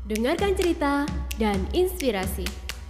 Dengarkan cerita dan inspirasi.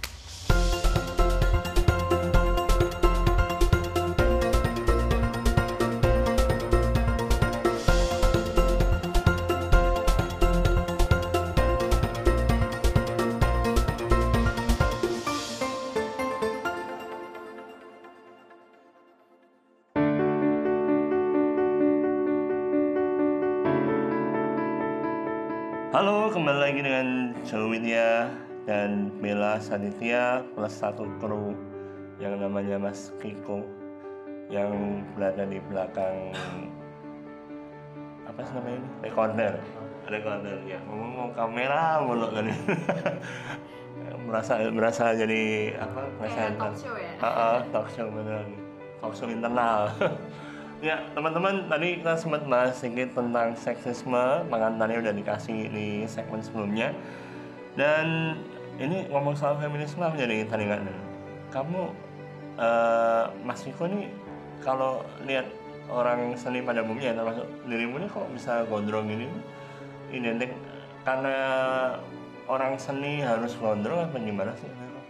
Halo, kembali lagi dengan Joe Widya dan Bella Saditya plus satu kru yang namanya Mas Kiko yang berada di belakang apa sih namanya ini? Recorder ya. Ngomong kamera mulu kan. merasa jadi apa? Kayak talk show ya? Talk show beneran. Talk show internal. Ya teman-teman, tadi kita sempat bahas sedikit tentang seksisme, bahkan tadi udah dikasih di segmen sebelumnya. Dan ini ngomong soal feminisme menjadi tandingan. Kamu, Mas Viko nih, kalau lihat orang seni pada umumnya, termasuk dirimu nih kok bisa gondrong ini, identik karena orang seni harus gondrong apa gimana sih?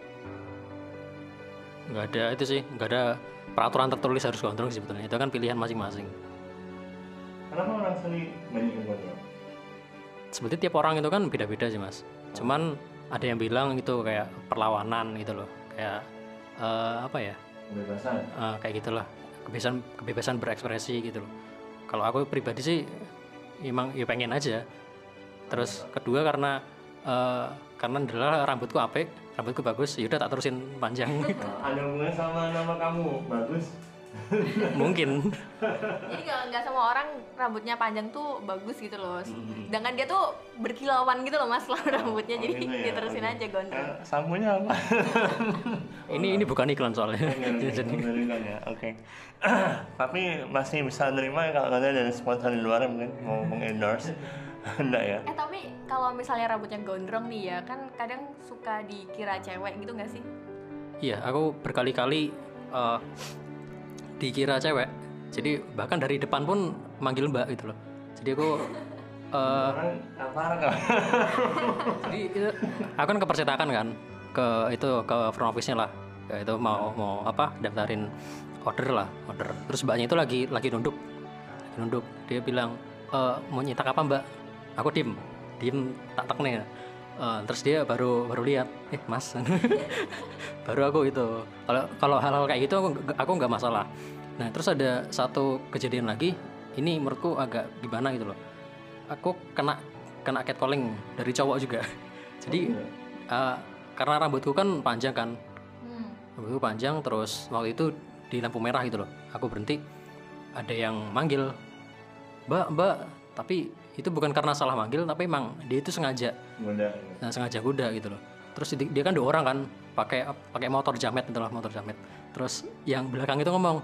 Nggak ada itu sih, nggak ada peraturan tertulis harus gondrong sih sebetulnya. Itu kan pilihan masing-masing. Kenapa orang seni banyak yang gondrong? Sebetulnya tiap orang itu kan beda-beda sih mas. Cuman ada yang bilang itu kayak perlawanan gitu loh, kayak apa ya? Kebebasan. Kayak gitulah, kebebasan berekspresi gitu loh. Kalau aku pribadi sih, emang ya pengen aja. Terus kedua karena adalah rambutku apik, rambutku bagus, yaudah tak terusin panjang. Ada hubungannya sama nama kamu, bagus. Mungkin. Jadi nggak semua orang rambutnya panjang tuh bagus gitu loh. Sedangkan dia tuh berkilauan gitu loh mas rambutnya, jadi gitu ya? diterusin aja gondrong. Sampunya apa? Ini bukan iklan soalnya. Ya, oke. Tapi masih bisa nerima kalau ada dari sponsor di luar mungkin mau mengendorse. Enggak ya? Tapi kalau misalnya rambutnya gondrong nih ya, kan kadang suka dikira cewek gitu nggak sih? Iya, aku berkali-kali dikira cewek. Jadi bahkan dari depan pun manggil mbak gitu loh. Jadi aku jadi aku kan kepercetakan kan ke front office-nya lah. Ya, itu mau apa daftarin order. Terus mbaknya itu lagi nunduk. Dia bilang mau nyetak apa mbak? Aku diem tak tekne. Terus dia baru lihat, mas. Baru aku itu. Kalau hal-hal kayak gitu aku nggak masalah. Nah terus ada satu kejadian lagi, ini menurutku agak gimana gitu loh. Aku kena catcalling dari cowok juga. Jadi karena rambutku kan panjang kan, rambutku panjang, terus waktu itu di lampu merah gitu loh. Aku berhenti, ada yang manggil, mbak, tapi itu bukan karena salah manggil, tapi emang dia itu sengaja goda gitu loh. Terus dia kan 2 orang kan, pakai motor jamet. Terus yang belakang itu ngomong,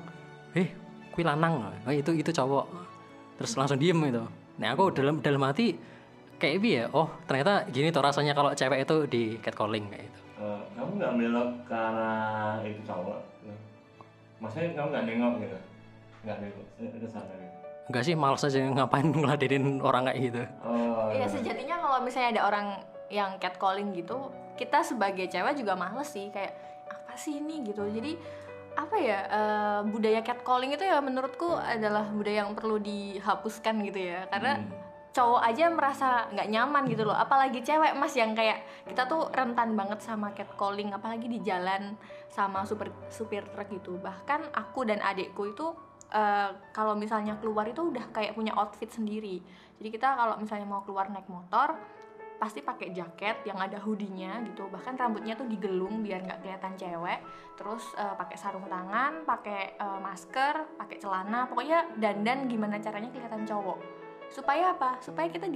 kui lanang, itu cowok. Terus langsung diem gitu. Nah aku dalam hati kayak ya, oh ternyata gini tuh rasanya kalau cewek itu di catcalling kayak gitu. Kamu nggak belok karena itu cowok? Maksudnya kamu nggak nengok gitu? Nggak nengok, itu sadar gitu? Enggak sih, malas aja ngapain ngeladenin orang kayak gitu. Iya sejatinya kalau misalnya ada orang yang catcalling gitu, kita sebagai cewek juga males sih, kayak apa sih ini gitu. Jadi apa ya, budaya catcalling itu ya menurutku adalah budaya yang perlu dihapuskan gitu ya, karena cowok aja merasa nggak nyaman gitu loh, apalagi cewek mas, yang kayak kita tuh rentan banget sama catcalling, apalagi di jalan sama supir truk gitu. Bahkan aku dan adikku itu kalau misalnya keluar itu udah kayak punya outfit sendiri. Jadi kita kalau misalnya mau keluar naik motor pasti pakai jaket yang ada hoodie-nya gitu. Bahkan rambutnya tuh digelung biar nggak kelihatan cewek. Terus pakai sarung tangan, pakai masker, pakai celana. Pokoknya dandan gimana caranya kelihatan cowok. Supaya apa? Supaya kita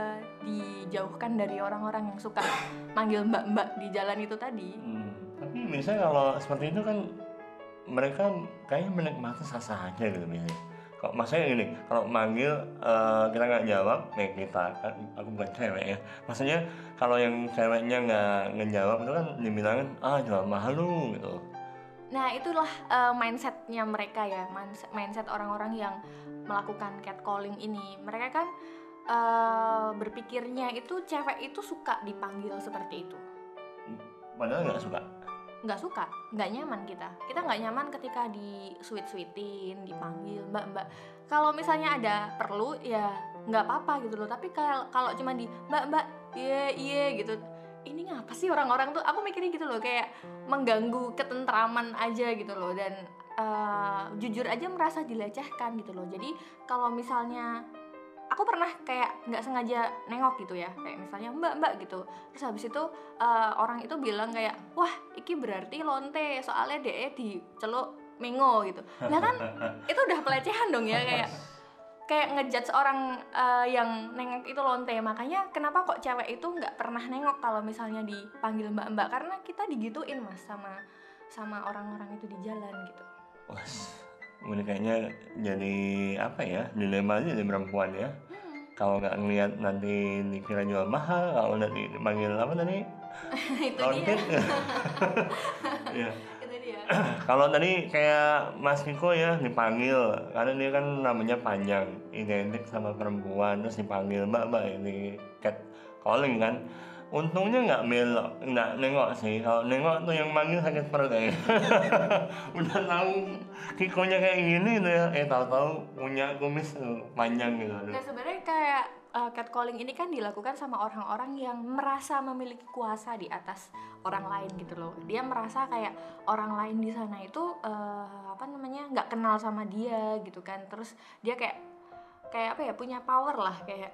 dijauhkan dari orang-orang yang suka manggil mbak-mbak di jalan itu tadi. Tapi misalnya kalau seperti itu kan mereka kayaknya menikmati sah-sah aja gitu biasanya. Kalau maksudnya gini, kalau manggil kita nggak jawab, kita kan aku bukan cewek ya. Maksudnya kalau yang ceweknya nggak ngejawab itu kan dibilangin jawab mahal lu gitu. Nah itulah mindsetnya mereka ya, mindset orang-orang yang melakukan catcalling ini. Mereka kan berpikirnya itu cewek itu suka dipanggil seperti itu. Padahal nggak suka. Nggak suka, nggak nyaman kita nggak nyaman ketika di sweet-sweetin, dipanggil mbak. Kalau misalnya ada perlu ya nggak apa-apa gitu loh, tapi kalau cuma di mbak iya gitu, ini ngapa sih orang-orang tuh, aku mikirnya gitu loh, kayak mengganggu ketentraman aja gitu loh. Dan jujur aja merasa dilecehkan gitu loh. Jadi kalau misalnya aku pernah kayak nggak sengaja nengok gitu ya, kayak misalnya mbak gitu, terus habis itu orang itu bilang kayak, wah iki berarti lonte soalnya DE diceluk mengo gitu. Nah kan itu udah pelecehan dong ya, kayak ngejudge orang yang nengok itu lonte. Makanya kenapa kok cewek itu nggak pernah nengok kalau misalnya dipanggil mbak, karena kita digituin mas sama orang-orang itu di jalan gitu. Wah, ini kayaknya jadi apa ya, dilema aja dari perempuan ya. Kalau nggak ngeliat nanti dikira jual mahal, kalau nanti dipanggil apa tadi? Itu Lontet. dia. Ya. Itu dia. Kalau tadi kayak Mas Kiko ya dipanggil, karena dia kan namanya panjang, identik sama perempuan, terus dipanggil mbak ini cat calling kan. Untungnya nggak belok, nggak nengok sih. Kalau nengok tuh yang manggil sakit perut ya. Udah tahu Kikonya kayak gini tuh ya, tahu-tahu punya kumis panjang gitu. Nah sebenarnya kayak catcalling ini kan dilakukan sama orang-orang yang merasa memiliki kuasa di atas orang lain gitu loh. Dia merasa kayak orang lain di sana itu nggak kenal sama dia gitu kan. Terus dia kayak apa ya, punya power lah, kayak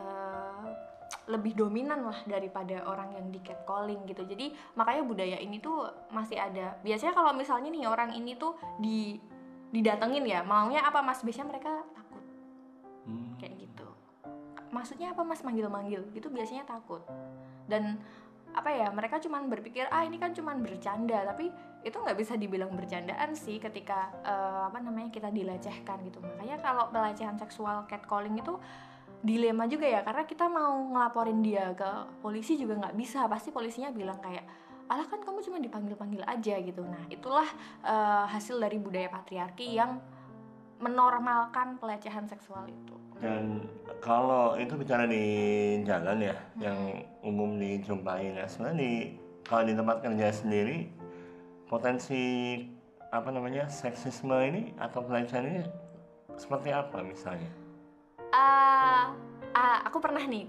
lebih dominan lah daripada orang yang di catcalling gitu. Jadi makanya budaya ini tuh masih ada. Biasanya kalau misalnya nih orang ini tuh didatengin ya, maunya apa mas? Biasanya mereka takut. Kayak gitu. Maksudnya apa mas manggil-manggil? Gitu biasanya takut. Dan apa ya, mereka cuman berpikir ini kan cuman bercanda, tapi itu nggak bisa dibilang bercandaan sih ketika kita dilecehkan gitu. Makanya kalau pelecehan seksual catcalling itu dilema juga ya, karena kita mau ngelaporin dia ke polisi juga nggak bisa, pasti polisinya bilang kayak, alah kan kamu cuma dipanggil-panggil aja gitu. Nah itulah hasil dari budaya patriarki yang menormalkan pelecehan seksual itu. Dan kalau itu bicara di jalan ya, yang umum dijumpai ya, sebenarnya kalau di tempat kerja sendiri potensi seksisme ini atau pelecehan ini seperti apa misalnya? Aku pernah nih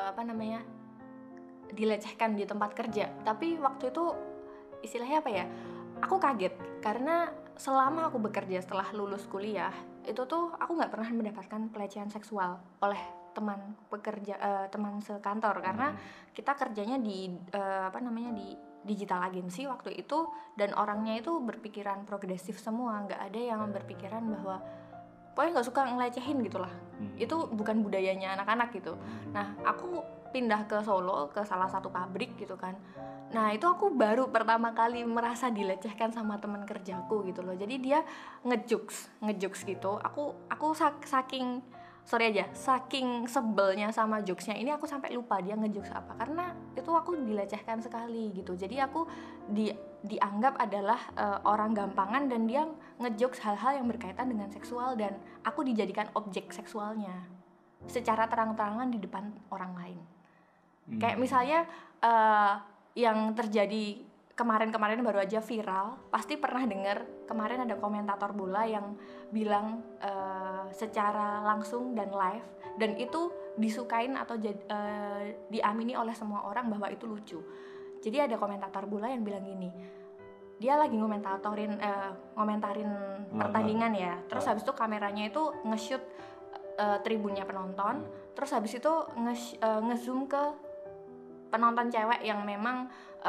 dilecehkan di tempat kerja, tapi waktu itu istilahnya apa ya, aku kaget karena selama aku bekerja setelah lulus kuliah itu tuh aku nggak pernah mendapatkan pelecehan seksual oleh teman sekantor, karena kita kerjanya di di digital agency waktu itu, dan orangnya itu berpikiran progresif semua, nggak ada yang berpikiran bahwa pokoknya nggak suka ngelecehin gitulah. Itu bukan budayanya anak-anak gitu. Nah aku pindah ke Solo ke salah satu pabrik gitu kan. Nah itu aku baru pertama kali merasa dilecehkan sama teman kerjaku gitu loh. Jadi dia ngejokes gitu. Aku saking sebelnya sama jokesnya ini, aku sampai lupa dia ngejokes apa, karena itu aku dilecehkan sekali gitu. Jadi aku dianggap adalah orang gampangan, dan dia ngejokes hal-hal yang berkaitan dengan seksual, dan aku dijadikan objek seksualnya secara terang-terangan di depan orang lain. Kayak misalnya yang terjadi kemarin baru aja viral, pasti pernah dengar kemarin ada komentator bola yang bilang secara langsung dan live, dan itu disukain atau diamini oleh semua orang bahwa itu lucu. Jadi ada komentator bola yang bilang gini, dia lagi ngomentarin pertandingan ya, terus habis itu kameranya itu nge-shoot tribunnya penonton, terus habis itu nge-zoom ke penonton cewek yang memang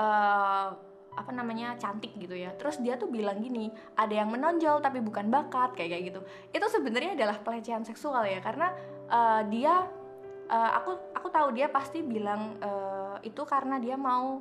cantik gitu ya. Terus dia tuh bilang gini, ada yang menonjol tapi bukan bakat, kayak gitu. Itu sebenarnya adalah pelecehan seksual ya, karena aku tahu dia pasti bilang itu karena dia mau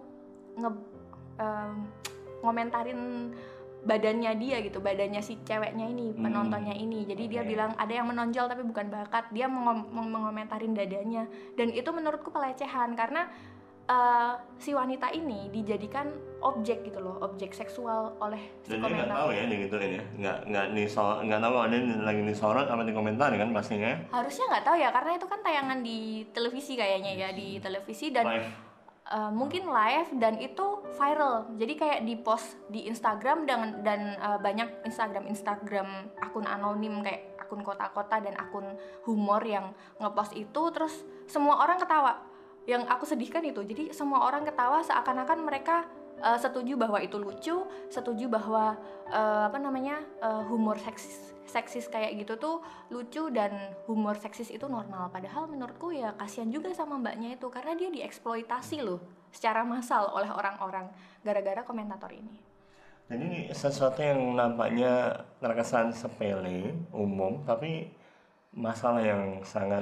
ngomentarin badannya dia gitu, badannya si ceweknya ini, penontonnya ini. Jadi dia bilang ada yang menonjol tapi bukan bakat, dia mengomentarin dadanya. Dan itu menurutku pelecehan, karena si wanita ini dijadikan objek gitu loh, objek seksual oleh si Dan dia nggak komentar. tahu ya digituin ya, nggak tahu kalau dia lagi disorot apa di komentar kan pastinya. Harusnya nggak tahu ya, karena itu kan tayangan di televisi kayaknya ya, di televisi dan Live. mungkin live dan itu viral. Jadi kayak di post di Instagram dan banyak Instagram akun anonim kayak akun kota-kota dan akun humor yang ngepost itu, terus semua orang ketawa. Yang aku sedihkan itu, jadi semua orang ketawa seakan-akan mereka setuju bahwa itu lucu, setuju bahwa humor seksis kayak gitu tuh lucu dan humor seksis itu normal. Padahal menurutku ya kasihan juga sama mbaknya itu, karena dia dieksploitasi loh secara massal oleh orang-orang gara-gara komentator ini. Dan ini sesuatu yang nampaknya terkesan sepele, umum, tapi masalah yang sangat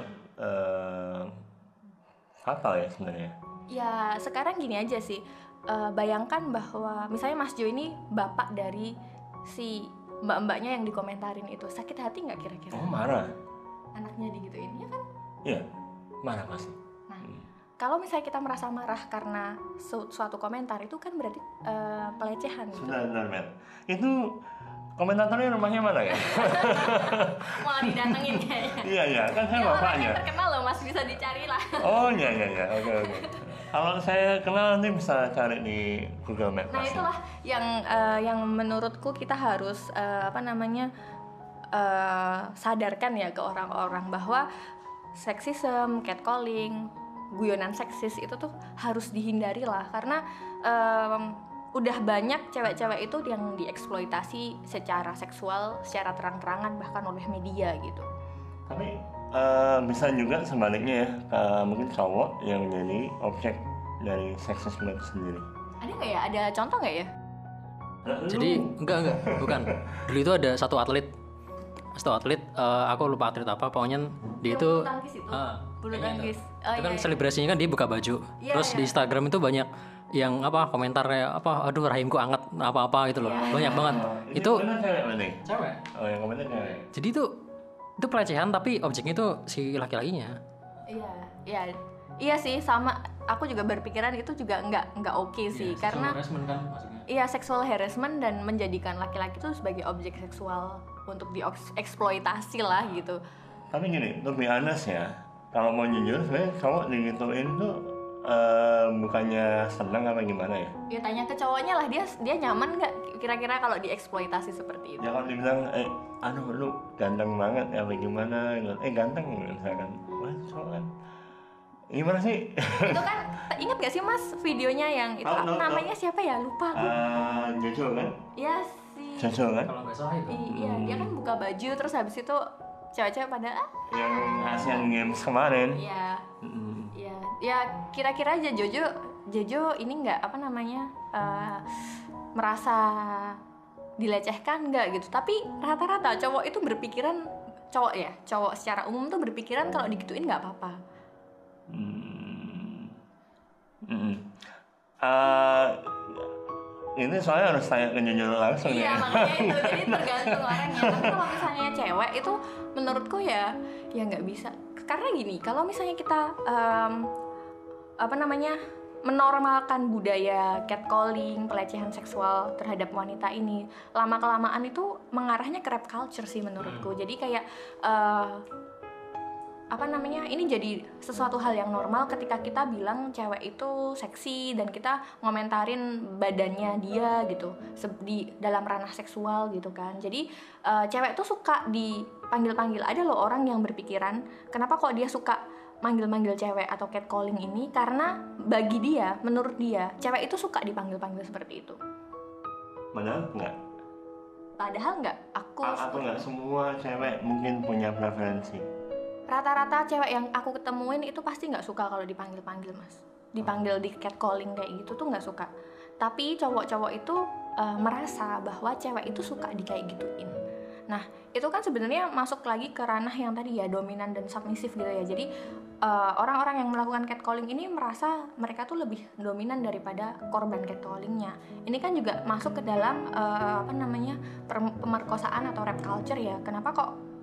fatal ya sebenarnya. Ya sekarang gini aja sih, bayangkan bahwa misalnya Mas Jo ini bapak dari si mbak-mbaknya yang dikomentarin itu, sakit hati nggak kira-kira? Oh, marah? Anaknya digituin, ya kan? Iya, marah pasti. Nah, kalau misalnya kita merasa marah karena suatu komentar itu kan berarti pelecehan gitu. Sebentar, Matt. Itu komentatornya rumahnya mana ya? Mau didatengin kayaknya. Iya, kan saya Ya, bapaknya. orangnya terkenal loh Mas, bisa dicari lah. Oh iya, oke. Kalau saya kenal nanti bisa cari di Google Maps. Nah pasti. itulah yang menurutku kita harus sadarkan ya ke orang-orang bahwa seksisme, catcalling, guyonan seksis itu tuh harus dihindari lah, karena udah banyak cewek-cewek itu yang dieksploitasi secara seksual, secara terang-terangan bahkan oleh media gitu. Tapi bisa juga sebaliknya ya, mungkin cowok yang jadi objek dari seksisme itu sendiri. Ada nggak ya? Ada contoh nggak ya? Jadi enggak, bukan. Dulu itu ada satu atlet, aku lupa atlet apa, pokoknya dia itu Bulu tangkis itu? Bulu kayaknya tangkis. itu. Oh, Itu kan iya. selebrasinya kan dia buka baju. Iya, Terus di iya. Instagram itu banyak yang komentarnya aduh rahimku anget apa gitu loh. Iya. Banyak banget. Ini Itu bener cewek berarti? cewek. Oh yang komentar cewek. Jadi itu pelecehan tapi objeknya itu si laki-lakinya. Iya sih, sama. Aku juga berpikiran itu juga nggak oke sih, karena kan maksudnya. iya, sexual harassment dan menjadikan laki-laki itu sebagai objek seksual untuk dieksploitasi lah gitu. Tapi gini, to be honest ya, kalau mau jujur sebenarnya cowok digituin tuh bukannya senang apa gimana ya? Ya tanya ke cowoknya lah, dia nyaman nggak kira-kira kalau dieksploitasi seperti itu? Ya kalau dibilang, aduh lu ganteng banget ya, apa gimana? Ganteng misalkan, wah cowok kan, gimana sih? Itu kan ingat gak sih Mas videonya yang itu Tahu. namanya siapa ya, lupa gue. Jojo kan? Ya sih. Jojo kan? Kalau nggak salah itu. Iya, dia kan buka baju terus habis itu cewek-cewek pada Yang Asian Games kemarin. iya. Mm. Ya kira-kira aja Jojo ini nggak merasa dilecehkan nggak gitu, tapi rata-rata cowok itu berpikiran, cowok secara umum tuh berpikiran kalau digituin nggak apa-apa. Ini soalnya harus tanya ke Jojo langsung Iya, ya. makanya itu, jadi tergantung orangnya. Tapi kalau misalnya cewek itu menurutku ya nggak bisa, karena gini, kalau misalnya kita menormalkan budaya catcalling, pelecehan seksual terhadap wanita ini, lama-kelamaan itu mengarahnya ke rap culture sih menurutku. Jadi kayak ini jadi sesuatu hal yang normal ketika kita bilang cewek itu seksi dan kita ngomentarin badannya dia gitu di dalam ranah seksual gitu kan. Jadi cewek tuh suka dipanggil-panggil. Ada loh orang yang berpikiran kenapa kok dia suka manggil-manggil cewek atau catcalling ini, karena bagi dia, menurut dia, cewek itu suka dipanggil-panggil seperti itu. Padahal enggak. Padahal enggak. Atau enggak semua cewek mungkin punya preferensi. Rata-rata cewek yang aku ketemuin itu pasti nggak suka kalau dipanggil-panggil Mas, dipanggil di catcalling kayak gitu tuh nggak suka. Tapi cowok-cowok itu merasa bahwa cewek itu suka di kayak gituin. Nah itu kan sebenarnya masuk lagi ke ranah yang tadi ya, dominan dan submisif gitu ya. Jadi orang-orang yang melakukan catcalling ini merasa mereka tuh lebih dominan daripada korban catcallingnya. Ini kan juga masuk ke dalam pemerkosaan atau rape culture ya. Kenapa kok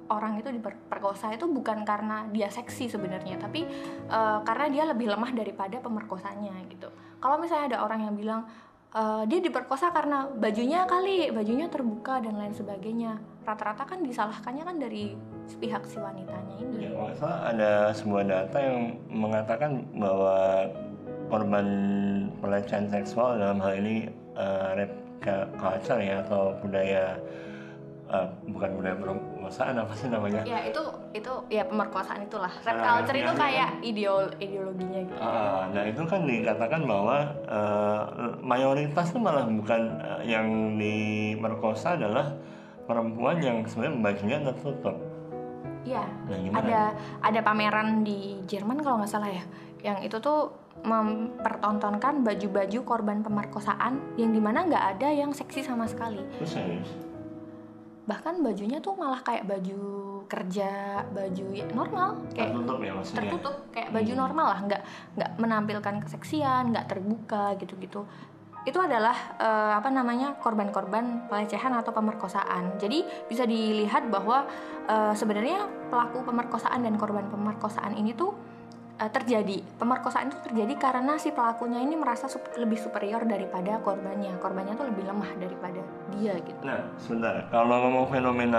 orang itu diperkosa itu bukan karena dia seksi sebenarnya, tapi karena dia lebih lemah daripada pemerkosanya gitu. Kalau misalnya ada orang yang bilang dia diperkosa karena bajunya terbuka dan lain sebagainya, rata-rata kan disalahkannya kan dari pihak si wanitanya ini. Ya, kalau nggak salah ada sebuah data yang mengatakan bahwa korban pelecehan seksual dalam hal ini rape culture ya, atau budaya bukan budaya pemerkosaan, apa sih namanya? Ya itu ya pemerkosaan itulah. Rape culture itu kayak ideologinya gitu. Nah itu kan dikatakan bahwa mayoritas itu malah bukan yang diperkosa adalah perempuan yang sebenarnya bajunya tertutup. Iya. Nah, ada pameran di Jerman kalau nggak salah ya, yang itu tuh mempertontonkan baju-baju korban pemerkosaan yang dimana nggak ada yang seksi sama sekali. Serius? Bahkan bajunya tuh malah kayak baju kerja, baju ya normal, kayak Tertutup ya maksudnya? tertutup kayak baju normal lah, nggak menampilkan keseksian, nggak terbuka gitu-gitu. Itu adalah korban-korban pelecehan atau pemerkosaan. Jadi bisa dilihat bahwa sebenarnya pelaku pemerkosaan dan korban pemerkosaan ini tuh terjadi. Pemerkosaan itu terjadi karena si pelakunya ini merasa lebih superior daripada korbannya. Korbannya tuh lebih lemah daripada dia gitu. Nah, sebentar. Kalau ngomong fenomena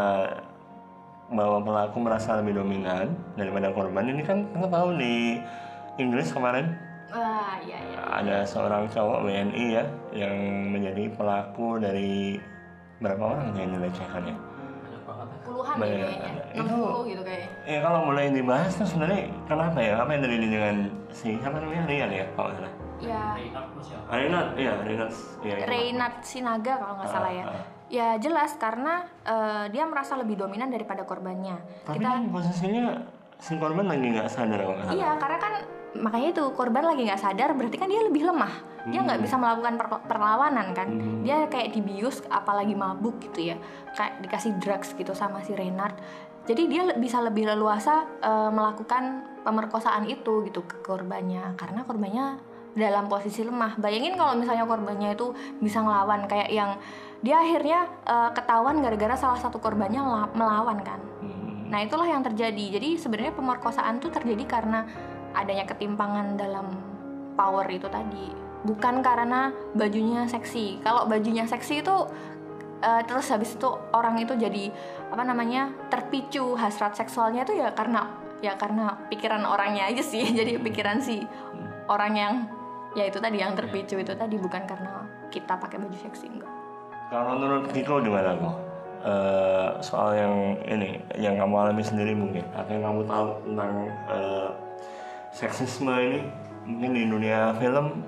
bahwa pelaku merasa lebih dominan daripada korban, ini kan kita tahu di Inggris kemarin Iya. ada seorang cowok WNI ya yang menjadi pelaku dari berapa orang yang dilecehkan ya? Puluhan Banyak. ya kayaknya. Itu 60 gitu kayaknya. ya kalau mulai dibahas tuh sebenarnya kenapa ya? Apa yang terjadi dengan si siapa namanya, Rian ya kalau nggak salah? Ya, Reynard ya. Reynard Sinaga kalau nggak salah ya. Ya jelas karena dia merasa lebih dominan daripada korbannya. Tapi kan posisinya si korban lagi nggak sadar kalau nggak salah. Iya, karena kan makanya itu korban lagi nggak sadar, berarti kan dia lebih lemah. Dia nggak bisa melakukan perlawanan kan. Dia kayak dibius, apalagi mabuk gitu ya. Kayak dikasih drugs gitu sama si Reynard. Jadi dia bisa lebih leluasa melakukan pemerkosaan itu gitu ke korbannya, karena korbannya dalam posisi lemah. Bayangin kalau misalnya korbannya itu bisa ngelawan, kayak yang dia akhirnya ketahuan gara-gara salah satu korbannya melawan kan. Nah itulah yang terjadi. Jadi sebenarnya pemerkosaan itu terjadi karena adanya ketimpangan dalam power itu tadi, bukan karena bajunya seksi. Kalau bajunya seksi itu terus habis itu orang itu jadi terpicu hasrat seksualnya itu ya karena pikiran orangnya aja sih. Jadi pikiran si orang yang ya itu tadi yang terpicu itu tadi, bukan karena kita pakai baju seksi, enggak. Kalau menurut Kiko gimana kok? Soal yang ini yang kamu alami sendiri mungkin, atau yang kamu tahu tentang seksisme ini mungkin di dunia film?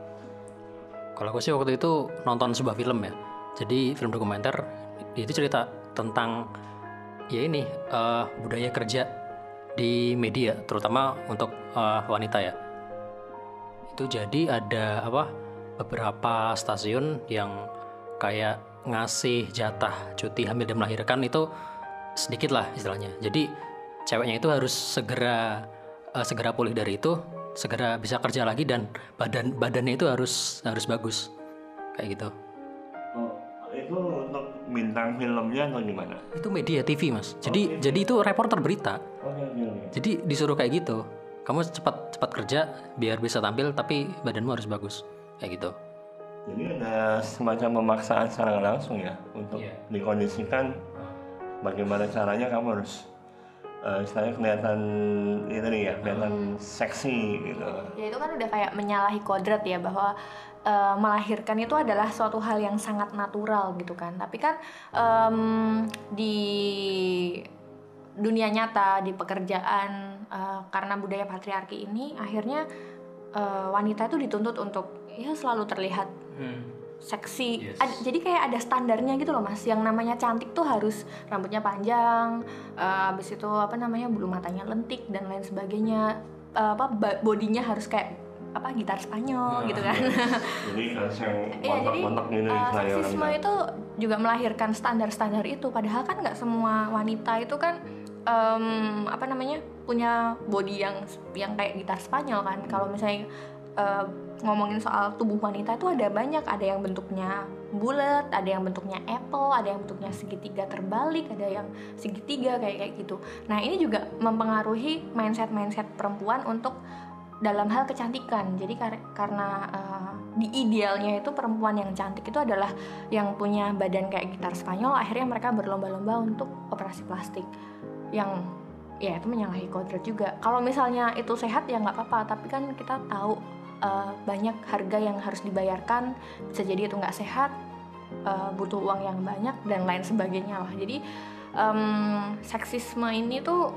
Kalau aku sih waktu itu nonton sebuah film ya. Jadi film dokumenter itu cerita tentang ya ini budaya kerja di media, terutama untuk wanita ya. Itu jadi ada beberapa stasiun yang kayak ngasih jatah cuti hamil dan melahirkan itu sedikit lah istilahnya. Jadi ceweknya itu harus segera pulih dari itu, segera bisa kerja lagi, dan badannya itu harus bagus kayak gitu. Oh, itu untuk bintang filmnya atau gimana? Itu media TV mas. Jadi itu reporter berita. Okay. Jadi disuruh kayak gitu. Kamu cepat kerja biar bisa tampil, tapi badanmu harus bagus kayak gitu. Jadi ada semacam pemaksaan secara langsung ya untuk dikondisikan bagaimana caranya kamu harus istilahnya kelihatan seksi gitu. Ya itu kan udah kayak menyalahi kodrat ya, bahwa melahirkan itu adalah suatu hal yang sangat natural gitu kan. Tapi kan di dunia nyata, di pekerjaan, karena budaya patriarki ini akhirnya wanita itu dituntut untuk ya selalu terlihat seksi. Jadi kayak ada standarnya gitu loh mas. Yang namanya cantik tuh harus rambutnya panjang, habis itu bulu matanya lentik dan lain sebagainya. Bodinya harus kayak gitar Spanyol gitu kan. Jadi harus yang montok-montok gitu. Seksisme itu juga melahirkan standar-standar itu. Padahal kan nggak semua wanita itu kan punya body yang kayak gitar Spanyol kan. Kalau misalnya ngomongin soal tubuh wanita itu ada banyak, ada yang bentuknya bulat, ada yang bentuknya apple, ada yang bentuknya segitiga terbalik, ada yang segitiga kayak gitu. Nah ini juga mempengaruhi mindset perempuan untuk dalam hal kecantikan. Jadi karena di idealnya itu perempuan yang cantik itu adalah yang punya badan kayak gitar Spanyol, akhirnya mereka berlomba-lomba untuk operasi plastik, yang ya itu menyalahi kodrat juga. Kalau misalnya itu sehat ya nggak apa-apa, tapi kan kita tahu banyak harga yang harus dibayarkan, bisa jadi itu nggak sehat, butuh uang yang banyak dan lain sebagainya lah. Jadi seksisme ini tuh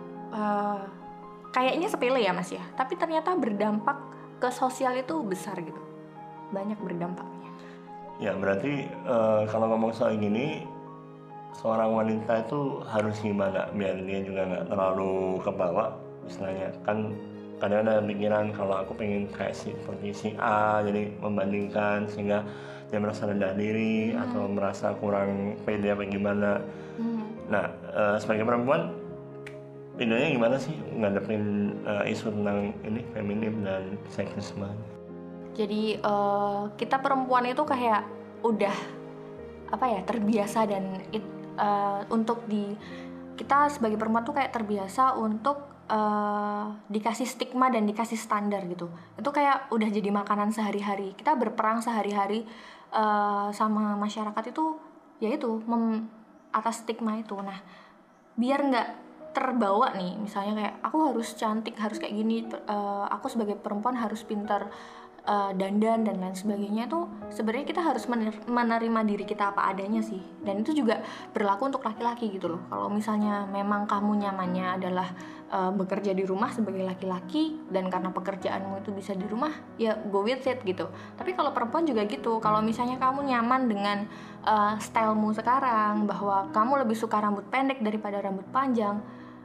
kayaknya sepele ya Mas ya, tapi ternyata berdampak ke sosial itu besar gitu, banyak berdampaknya. Ya berarti kalau ngomong soal gini, seorang wanita itu harus gimana biar dia juga nggak terlalu kebawa, istilahnya kan kadang ada pikiran kalau aku pengen kayak seperti si A, jadi membandingkan sehingga dia merasa rendah diri atau merasa kurang pede apa gimana. Nah sebagai perempuan bedanya gimana sih ngadepin isu tentang ini feminim dan seksisme? Jadi kita perempuan itu kayak udah terbiasa dan untuk kita sebagai perempuan tuh kayak terbiasa untuk dikasih stigma dan dikasih standar gitu. Itu kayak udah jadi makanan sehari-hari. Kita berperang sehari-hari sama masyarakat itu, yaitu atas stigma itu. Nah, biar nggak terbawa nih, misalnya kayak aku harus cantik, harus kayak gini, aku sebagai perempuan harus pintar dandan dan lain sebagainya, itu sebenarnya kita harus menerima diri kita apa adanya sih. Dan itu juga berlaku untuk laki-laki gitu loh. Kalau misalnya memang kamu nyamannya adalah bekerja di rumah sebagai laki-laki dan karena pekerjaanmu itu bisa di rumah, ya go with it gitu. Tapi kalau perempuan juga gitu, kalau misalnya kamu nyaman dengan stylemu sekarang, bahwa kamu lebih suka rambut pendek daripada rambut panjang,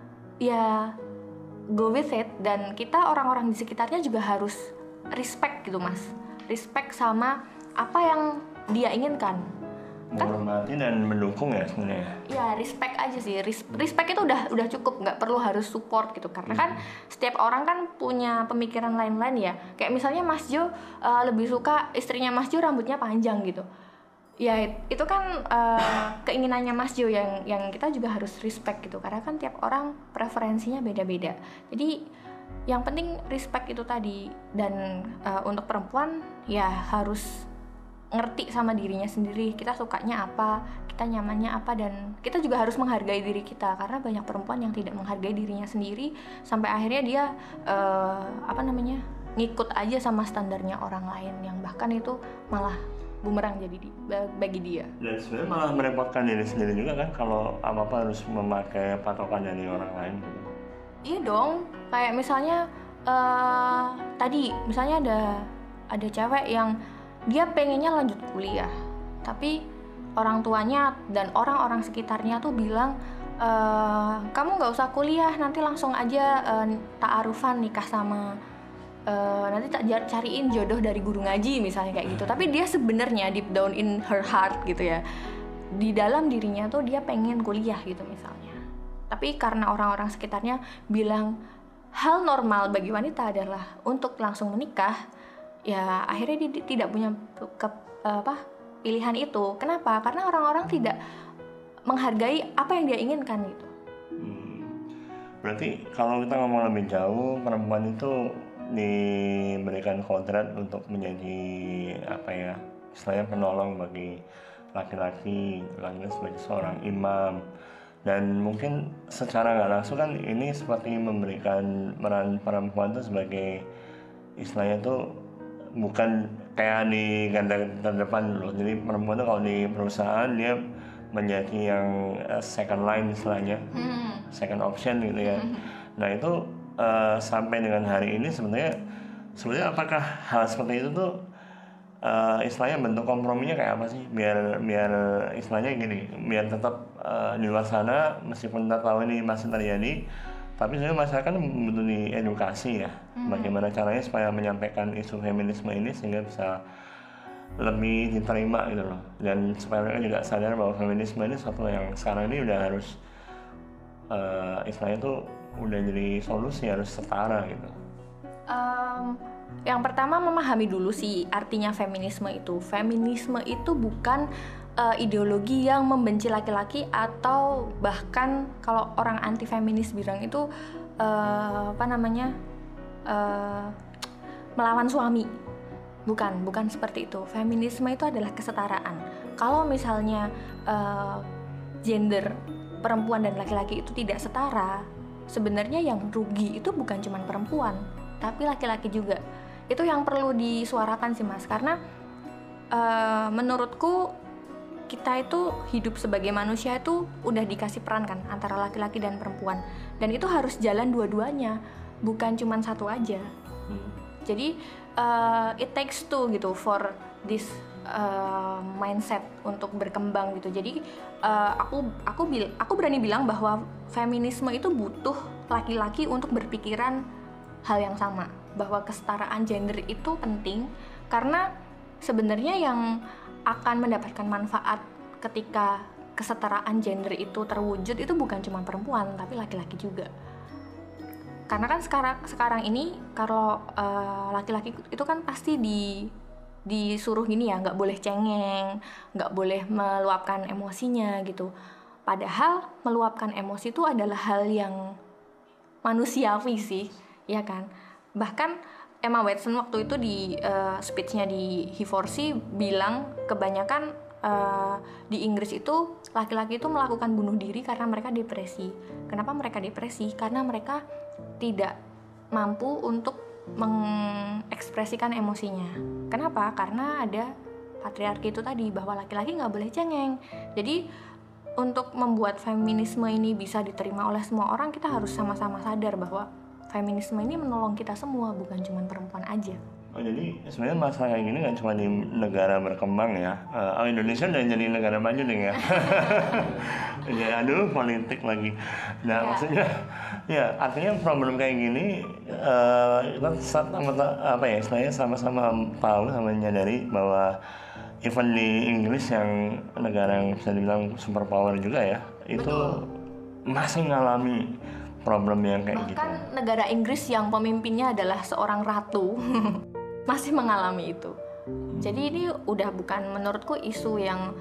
ya go with it. Dan kita orang-orang di sekitarnya juga harus respect gitu Mas, respect sama apa yang dia inginkan, menghormati dan mendukung ya sebenarnya. Ya respect aja sih, respect itu udah cukup, nggak perlu harus support gitu. Karena kan setiap orang kan punya pemikiran lain-lain ya. Kayak misalnya Mas Jo lebih suka istrinya Mas Jo rambutnya panjang gitu. Ya itu kan keinginannya Mas Jo yang kita juga harus respect gitu. Karena kan tiap orang preferensinya beda-beda. Jadi yang penting respect itu tadi. Dan untuk perempuan ya harus ngerti sama dirinya sendiri, kita sukanya apa, kita nyamannya apa, dan kita juga harus menghargai diri kita. Karena banyak perempuan yang tidak menghargai dirinya sendiri sampai akhirnya dia ngikut aja sama standarnya orang lain, yang bahkan itu malah bumerang jadi bagi dia. Dan sebenarnya malah merepotkan diri sendiri juga kan kalau apa-apa harus memakai patokan dari orang lain gitu. Iya dong, kayak misalnya tadi misalnya ada cewek yang dia pengennya lanjut kuliah, tapi orang tuanya dan orang-orang sekitarnya tuh bilang kamu nggak usah kuliah, nanti langsung aja ta'arufan nikah sama nanti cariin jodoh dari guru ngaji misalnya kayak gitu. Tapi dia sebenarnya deep down in her heart gitu ya, di dalam dirinya tuh dia pengen kuliah gitu misalnya. Tapi karena orang-orang sekitarnya bilang hal normal bagi wanita adalah untuk langsung menikah, ya akhirnya dia tidak punya pilihan itu. Kenapa? Karena orang-orang tidak menghargai apa yang dia inginkan gitu. Berarti kalau kita ngomong lebih jauh, perempuan itu diberikan kodrat untuk menjadi istilahnya penolong bagi laki-laki sebagai seorang imam. Dan mungkin secara nggak langsung kan ini seperti memberikan peran perempuan itu sebagai istilahnya tuh bukan kayak di ganda terdepan loh. Jadi perempuan itu kalau di perusahaan dia menjadi yang second line istilahnya, second option gitu ya. Nah itu sampai dengan hari ini sebenarnya apakah hal seperti itu tuh istilahnya bentuk komprominya kayak apa sih biar istilahnya gini, biar tetap di luar sana meskipun kita tahu ini masih terjadi, tapi sebenarnya masyarakat butuh diedukasi ya, bagaimana caranya supaya menyampaikan isu feminisme ini sehingga bisa lebih diterima gitu loh, dan supaya mereka juga sadar bahwa feminisme ini sesuatu yang sekarang ini udah harus istilahnya tuh udah jadi solusi, harus setara gitu. yang pertama memahami dulu sih artinya feminisme itu. Feminisme itu bukan ideologi yang membenci laki-laki, atau bahkan kalau orang anti feminis bilang itu melawan suami. Bukan seperti itu. Feminisme itu adalah kesetaraan. Kalau misalnya gender perempuan dan laki-laki itu tidak setara, sebenarnya yang rugi itu bukan cuma perempuan, tapi laki-laki juga. Itu yang perlu disuarakan sih Mas, karena menurutku kita itu hidup sebagai manusia itu udah dikasih peran kan antara laki-laki dan perempuan, dan itu harus jalan dua-duanya, bukan cuma satu aja. Jadi it takes two gitu for this mindset untuk berkembang gitu. Jadi aku berani bilang bahwa feminisme itu butuh laki-laki untuk berpikiran hal yang sama, bahwa kesetaraan gender itu penting, karena sebenarnya yang akan mendapatkan manfaat ketika kesetaraan gender itu terwujud itu bukan cuma perempuan tapi laki-laki juga. Karena kan sekarang ini kalau laki-laki itu kan pasti disuruh gini ya, nggak boleh cengeng, nggak boleh meluapkan emosinya gitu. Padahal meluapkan emosi itu adalah hal yang manusiawi sih, ya kan. Bahkan Emma Watson waktu itu di speech-nya di He4C bilang kebanyakan di Inggris itu laki-laki itu melakukan bunuh diri karena mereka depresi. Kenapa mereka depresi? Karena mereka tidak mampu untuk mengekspresikan emosinya. Kenapa? Karena ada patriarki itu tadi, bahwa laki-laki nggak boleh cengeng. Jadi untuk membuat feminisme ini bisa diterima oleh semua orang, kita harus sama-sama sadar bahwa feminisme ini menolong kita semua, bukan cuma perempuan aja. Oh, jadi sebenarnya masalah kayak gini nggak cuma di negara berkembang ya. Indonesia udah jadi negara maju nih ya. Ya, aduh politik lagi. Nah, maksudnya ya artinya problem kayak gini istilahnya sama-sama tahu, sama menyadari bahwa even di Inggris yang negara yang bisa dibilang superpower juga ya, itu masih ngalami problem yang kayak gitu. Bahkan negara Inggris yang pemimpinnya adalah seorang ratu masih mengalami itu. Jadi ini udah bukan menurutku isu yang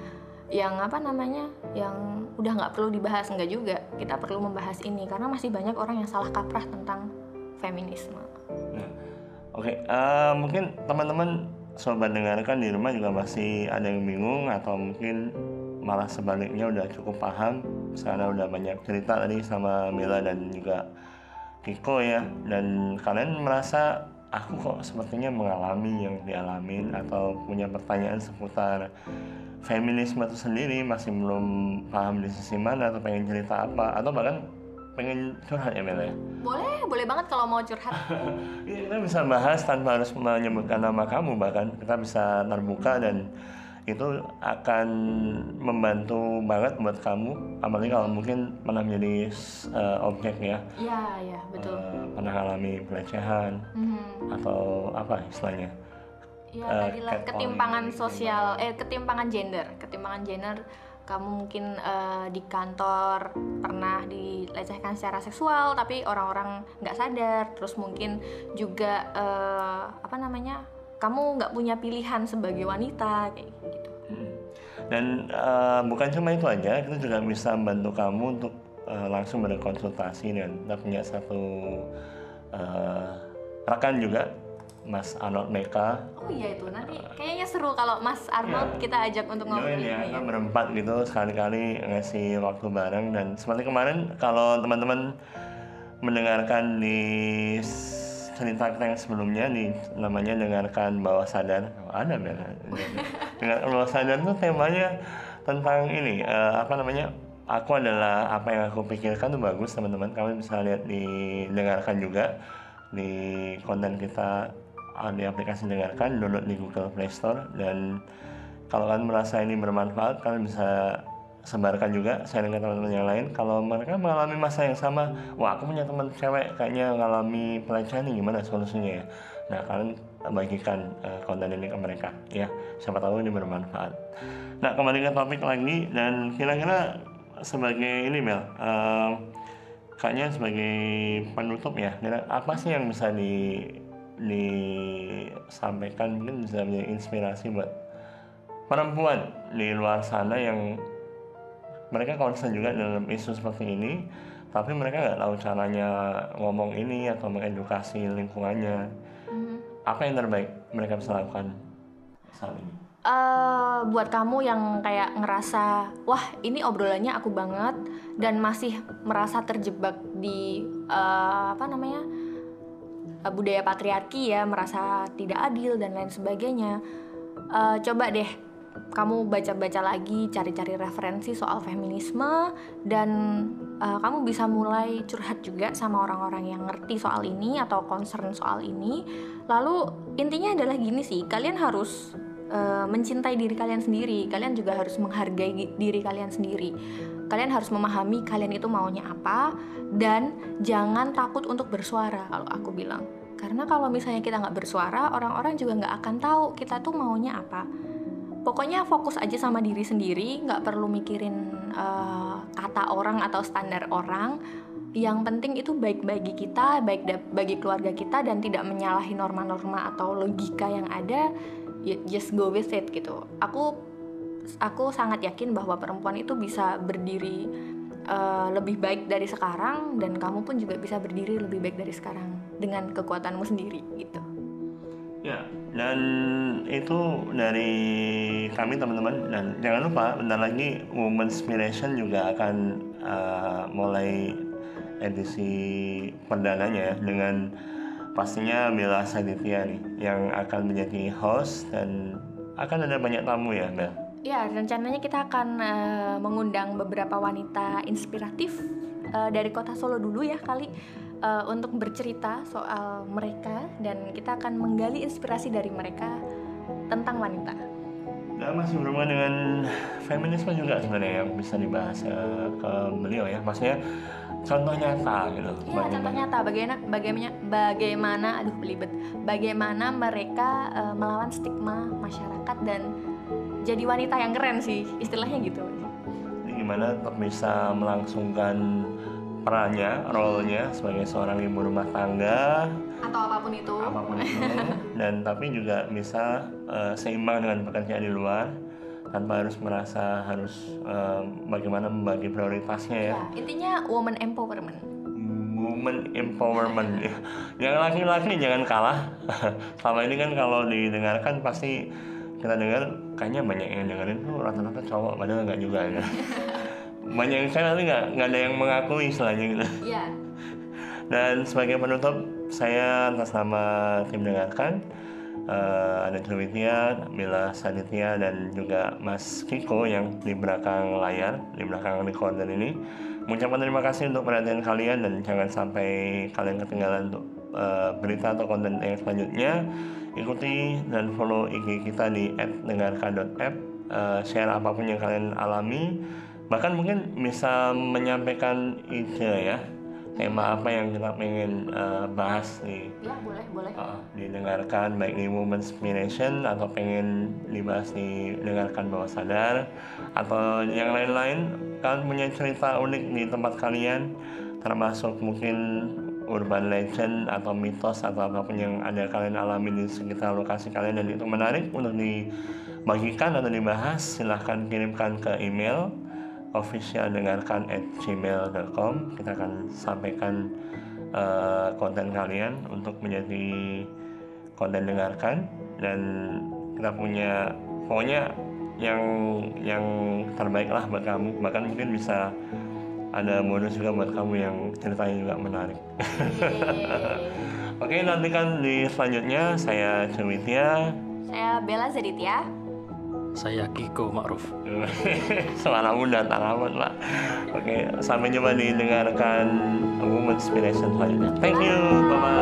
udah nggak perlu dibahas, enggak juga. Kita perlu membahas ini karena masih banyak orang yang salah kaprah tentang feminisme. Nah, oke. Mungkin teman-teman sobat dengarkan di rumah juga masih ada yang bingung, atau mungkin malah sebaliknya udah cukup paham karena udah banyak cerita tadi sama Bella dan juga Kiko ya, dan kalian merasa aku kok sepertinya mengalami yang dialamin atau punya pertanyaan seputar feminisme itu sendiri, masih belum paham di sisi mana, atau pengen cerita apa, atau bahkan pengen curhat ya Bella ya? Boleh banget kalau mau curhat. Kita bisa bahas tanpa harus menyebutkan nama kamu, bahkan kita bisa terbuka, dan itu akan membantu banget buat kamu, apalagi kalau mungkin pernah menjadi objek ya. Iya betul. Pernah alami pelecehan atau apa istilahnya? Ya tadilah ketimpangan sosial, ketimpangan gender. Kamu mungkin di kantor pernah dilecehkan secara seksual, tapi orang-orang nggak sadar. Terus mungkin juga kamu nggak punya pilihan sebagai wanita kayak gitu. Dan bukan cuma itu aja, kita juga bisa membantu kamu untuk langsung berkonsultasi, dan kita punya satu rekan juga, Mas Arnold Meka. Oh iya, itu nanti kayaknya seru kalau Mas Arnold kita ajak untuk ngobrol ini ya. Kita berempat gitu sekali-kali ngasih waktu bareng. Dan seperti kemarin, kalau teman-teman mendengarkan di cerita kita yang sebelumnya, namanya dengarkan bawah sadar. Ada benar. Dengarkan bawah sadar tuh temanya tentang ini, aku adalah apa yang aku pikirkan. Tuh bagus teman-teman, kalian bisa lihat dengarkan juga di konten kita di aplikasi dengarkan, download di Google Play Store. Dan kalau kalian merasa ini bermanfaat, kalian bisa sebarkan juga, sharing ke teman-teman yang lain. Kalau mereka mengalami masa yang sama, wah aku punya teman cewek kayaknya mengalami pelecehan, ini gimana solusinya ya? Nah, kalian bagikan konten ini ke mereka ya, siapa tahu ini bermanfaat. Nah, kembali ke topik lagi, dan kira-kira sebagai ini Mel, kayaknya sebagai penutup ya, apa sih yang bisa disampaikan mungkin bisa menjadi inspirasi buat perempuan di luar sana yang mereka concern juga dalam isu seperti ini, tapi mereka nggak tahu caranya ngomong ini atau mengedukasi lingkungannya. Apa yang terbaik mereka bisa lakukan saat ini? Buat kamu yang kayak ngerasa wah ini obrolannya aku banget dan masih merasa terjebak di budaya patriarki ya, merasa tidak adil dan lain sebagainya, coba deh kamu baca-baca lagi, cari-cari referensi soal feminisme, dan kamu bisa mulai curhat juga sama orang-orang yang ngerti soal ini atau concern soal ini. Lalu intinya adalah gini sih, kalian harus mencintai diri kalian sendiri, kalian juga harus menghargai diri kalian sendiri. Kalian harus memahami kalian itu maunya apa, dan jangan takut untuk bersuara kalau aku bilang. Karena kalau misalnya kita nggak bersuara, orang-orang juga nggak akan tahu kita tuh maunya apa. Pokoknya fokus aja sama diri sendiri, nggak perlu mikirin kata orang atau standar orang. Yang penting itu baik bagi kita, baik bagi keluarga kita, dan tidak menyalahi norma-norma atau logika yang ada. Just go with it gitu. Aku sangat yakin bahwa perempuan itu bisa berdiri lebih baik dari sekarang, dan kamu pun juga bisa berdiri lebih baik dari sekarang dengan kekuatanmu sendiri gitu. Ya, dan itu dari kami teman-teman, dan jangan lupa bentar lagi Women's Inspiration juga akan mulai edisi perdananya ya, dengan pastinya Bella Saditya nih yang akan menjadi host, dan akan ada banyak tamu ya Bel. Ya, rencananya kita akan mengundang beberapa wanita inspiratif dari kota Solo dulu ya kali, untuk bercerita soal mereka, dan kita akan menggali inspirasi dari mereka tentang wanita. Nah, masih berhubungan dengan feminisme juga sebenarnya yang bisa dibahas ke beliau ya, maksudnya contoh nyata gitu. Iya, contoh nyata bagaimana mereka melawan stigma masyarakat dan jadi wanita yang keren sih, istilahnya gitu. Jadi gimana tetap bisa melangsungkan perannya, role-nya sebagai seorang ibu rumah tangga atau apapun itu, dan tapi juga bisa seimbang dengan pekerjaan di luar tanpa harus merasa harus bagaimana membagi prioritasnya ya. Intinya woman empowerment. Yang laki-laki jangan kalah. Selama ini kan kalau didengarkan pasti kita dengar kayaknya banyak yang dengerin tuh rata-rata cowok, padahal nggak juga ya. Banyak yang saya nanti nggak ada yang mengakui istilahnya gitu. Iya. Dan sebagai penutup, saya atas nama tim dengarkan, ada Cewitya, Bella Saditya, dan juga Mas Kiko yang di belakang layar, di belakang recorder ini, mengucapkan terima kasih untuk perhatian kalian, dan jangan sampai kalian ketinggalan untuk berita atau konten yang selanjutnya. Ikuti dan follow IG kita di @dengarkan.app, share apapun yang kalian alami, bahkan mungkin bisa menyampaikan ide ya, tema apa yang kita pengen bahas nih. Ya, boleh. Didengarkan baik di Women's Inspiration atau pengen dibahas di Dengarkan Bawah Sadar, atau yang lain-lain. Kalian punya cerita unik di tempat kalian, termasuk mungkin urban legend atau mitos atau apapun yang ada kalian alami di sekitar lokasi kalian dan itu menarik untuk dibagikan atau dibahas, silahkan kirimkan ke email officialdengarkan@gmail.com. Kita akan sampaikan konten kalian untuk menjadi konten dengarkan, dan kita punya pokoknya yang terbaik lah buat kamu. Bahkan mungkin bisa ada bonus juga buat kamu yang ceritanya juga menarik. Oke, nantikan di selanjutnya. Saya Cewitya. Saya Bella Saditya. Saya Kiko Ma'ruf. Suara muda tak amat Pak. Oke, sampai jumpa di Dengarkan Women's Inspiration selanjutnya. Thank you, bye-bye.